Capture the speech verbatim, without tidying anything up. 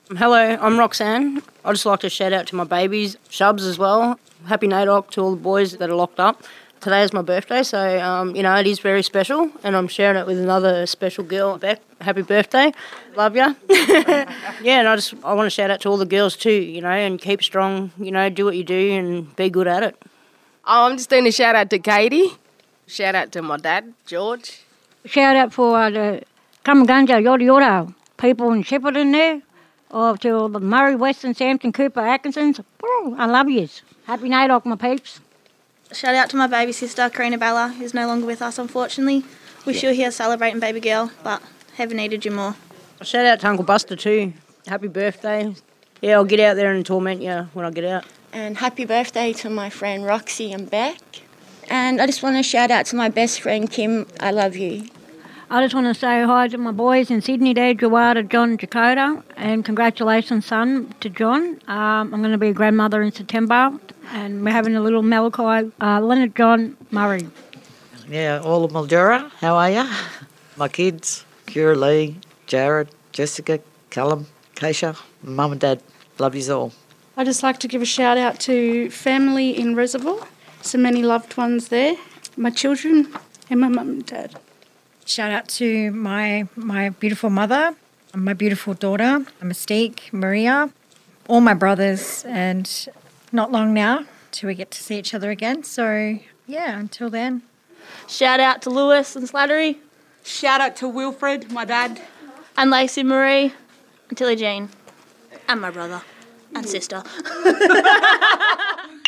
Hello, I'm Roxanne. I'd just like to shout out to my babies, Shubs as well. Happy NAIDOC to all the boys that are locked up. Today is my birthday, so, um, you know, it is very special, and I'm sharing it with another special girl, Beck. Happy birthday. Love ya. Yeah, and I just I want to shout out to all the girls too, you know, and keep strong, you know, do what you do and be good at it. Oh, I'm just doing a shout out to Katie. Shout out to my dad, George. Shout out for uh, the Kamagunja, Yoda Yoda people in Shepparton there. Or to all the Murray, Weston, Sampson, Cooper, Atkinsons. Oh, I love yous. Happy NAIDOC, my peeps. Shout out to my baby sister, Karina Bella, who's no longer with us, unfortunately. Wish you were here celebrating baby girl, but heaven needed you more. Shout out to Uncle Buster too. Happy birthday. Yeah, I'll get out there and torment you when I get out. And happy birthday to my friend Roxy and Beck. And I just want to shout out to my best friend Kim. I love you. I just want to say hi to my boys in Sydney there, Jawada, John, Dakota, and congratulations, son, to John. Um, I'm going to be a grandmother in September, and we're having a little Malachi, uh, Leonard John Murray. Yeah, all of Mildura, how are you? My kids, Kira Lee, Jared, Jessica, Callum, Keisha, mum and dad, love yous all. I'd just like to give a shout out to family in Reservoir, so many loved ones there, my children and my mum and dad. Shout out to my my beautiful mother, my beautiful daughter, Mystique, Maria, all my brothers, and not long now till we get to see each other again. So, yeah, until then. Shout out to Lewis and Slattery. Shout out to Wilfred, my dad. And Lacey Marie. And Tilly Jean. And my brother. And sister.